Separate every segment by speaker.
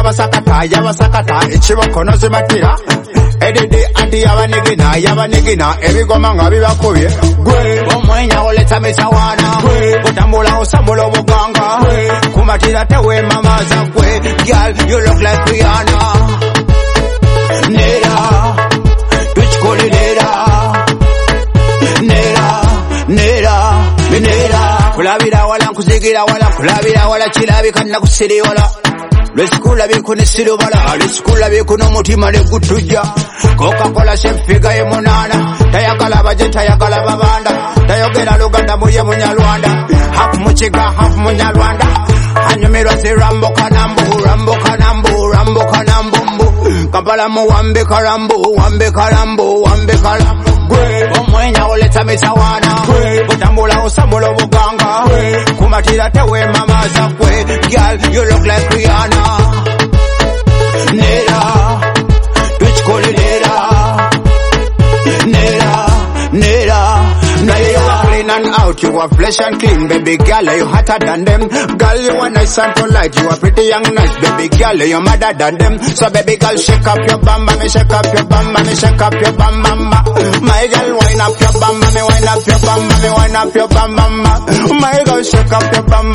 Speaker 1: yabasakata ekibokono zimatira edede anti yabanigina ebigoma nga bibakubye gwe omwenya oleta misawana utambula osambula obuganga kumatira tewe mamaza gwe girl you look like Rihanna nera tuchikole nera kulabira wala nkuzigira wala kulabira wala kirabika nakusiri wala lwesikula bikunisiro bala lwesikula bikuno mutima negutujja Coca-Cola shefiga ye munana tayagala baje tayagala babanda tayogera luganda muye munyalwanda hafu muchiga hafu munyalwanda anyumirwa zi rambo kanambu Kampala mu wambe karambu gwe omwenya oleta misawana utambula osambula obuganga kumatira tewe mamaza gwe girl you look like Rihanna nera tuchikole nera now you are clean and out, you are fresh and clean, baby girl, you hotter than them. Girl, you are nice and polite, you are pretty young nice, baby girl, you madder than them. So baby girl, shake up your bum, me shake up your bum, me shake up your bum, mama. My girl, wind up your bum, me wind up your bum, me wind up your bum, mama. My girl, shake up your bum,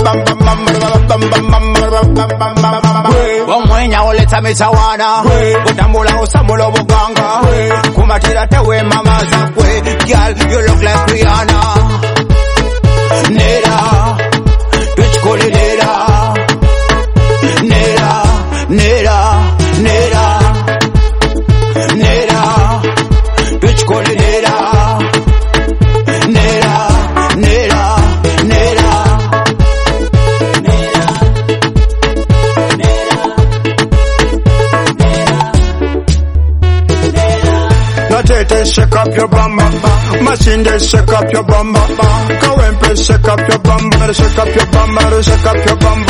Speaker 1: omwenya oleta misawana utambula osambula obuganga kumatira tewe mamaza gwe girl you look like Rihanna nera tuchikole nera tuchikole nera Tete shake up your bum, machine they shake up your bum, Kawempe shake up your bum, shake up your bum, shake up your bum,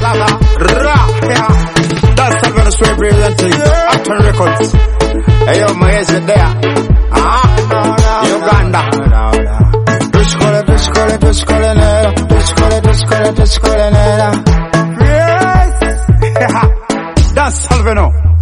Speaker 1: that's Salvador's representing Uptown Records. Hey yo, my is there? Uganda. Tuchikole nera. Yes. That's Salvador.